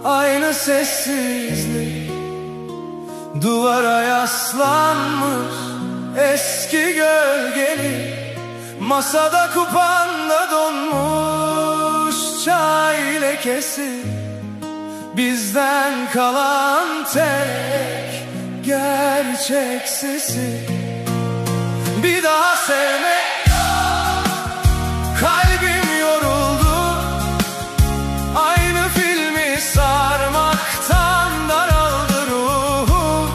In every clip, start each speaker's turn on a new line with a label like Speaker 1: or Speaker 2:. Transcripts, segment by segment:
Speaker 1: Aynı sessizlik, duvara yaslanmış eski gölgeli, masada kupanda donmuş çay lekesi, bizden kalan tek gerçek sesi. Bir daha sevmek yok, kalbim yoruldu, aynı filmi sarmaktan daraldı ruhum.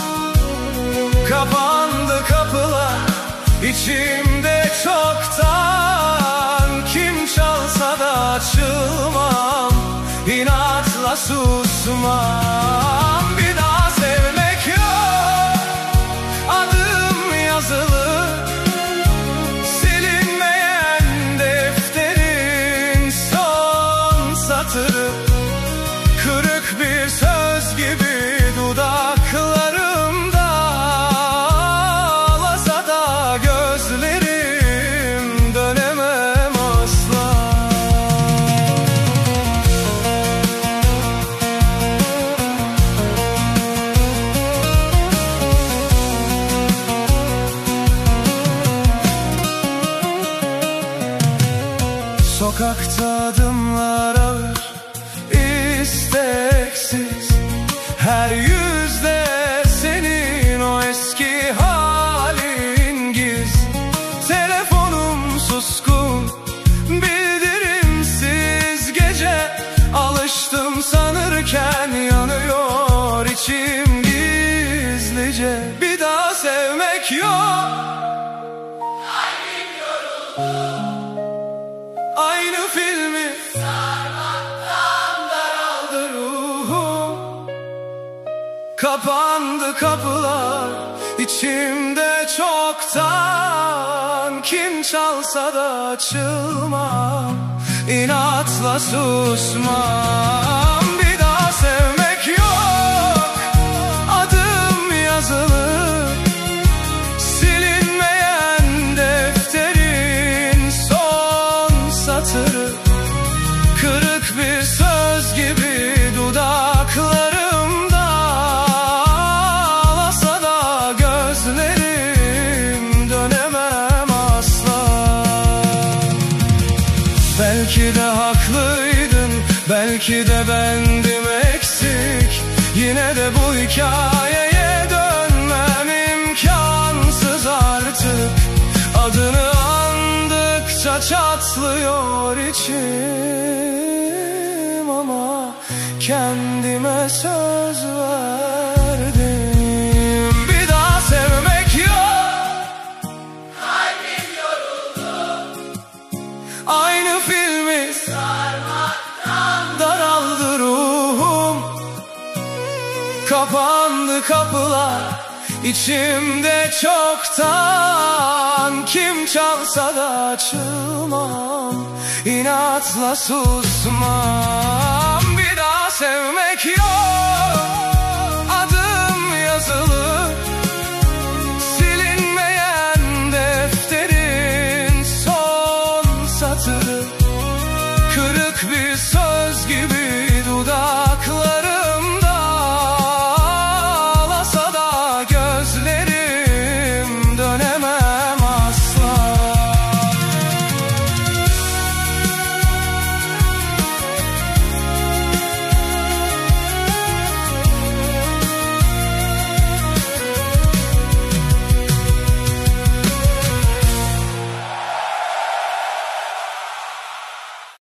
Speaker 1: Kapandı kapılar içimde çoktan, kim çalsa da açılmam, inatla susmam. Bir daha sevmek yok, adım yazılı, silinmeyen defterin son satırı. Kırık bir söz gibi dudaklarımda, ağlasa da gözlerim, dönemem asla. Sokakta adımlar ağır, isteksiz, her yüzde senin o eski halin giz. Telefonum suskun, bildirimsiz gece, alıştım sanırken yanıyor içim gizlice. Bir daha sevmek yok, kalbim yoruldu, aynı filmi sarmaktan daraldı ruhum. Kapandı kapılar içimde çoktan, kim çalsa da açılmam, inatla susmam. Bir daha sevmek yok, adım yazılı, silinmeyen defterin son satırı. Kırık bir söz gibi dudaklarımda, ağlasa da gözlerim, dönemem asla. Belki de haklıydın, belki de bendim eksik, yine de bu hikayeye dönmem imkansız artık. Adını andıkça çatlıyor içim, ama kendime söz verdim. Bir daha sevmek yok, kalbim yoruldu, aynı filmi sarmaktan daraldı ruhum. Kapandı kapılar içimde çoktan, kim çalsa da açılmam, inatla susmam.